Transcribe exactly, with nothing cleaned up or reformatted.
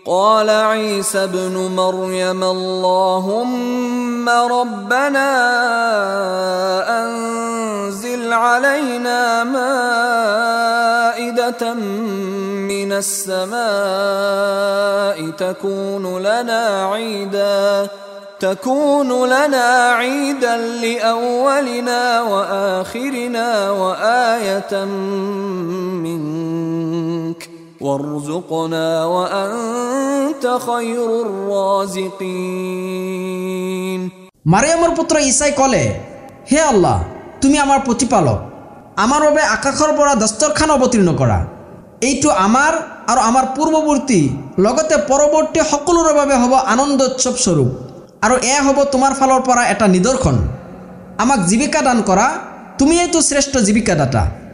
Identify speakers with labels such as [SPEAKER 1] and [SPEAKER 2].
[SPEAKER 1] قال عيسى ابن مريم اللهم ربنا أنزل علينا مائدة من السماء تكون لنا عيدا تكون لنا عيدا لأولنا وآخرنا وآية منك وارزقنا وأنت خير الرازقين।
[SPEAKER 2] মারিয়ামের পুত্র ঈসাই কলে, হে আল্লাহ, তুমি আমার প্রতিপালক, আমার বাবে আকাশৰ পৰা দস্তৰখান অৱতীৰ্ণ কৰা। এইটো আমাৰ আৰু আমাৰ পূৰ্বৱৰ্তী লগতে পৰৱৰ্তী সকলোৰে বাবে হ'ব আনন্দ উৎসৱ স্বৰূপ, আৰু এয়া হ'ব তোমাৰ ফালৰ পৰা এটা নিদৰ্শন। আমাক জীৱিকা দান কৰা, তুমিয়েইতো শ্ৰেষ্ঠ জীৱিকাদাতা।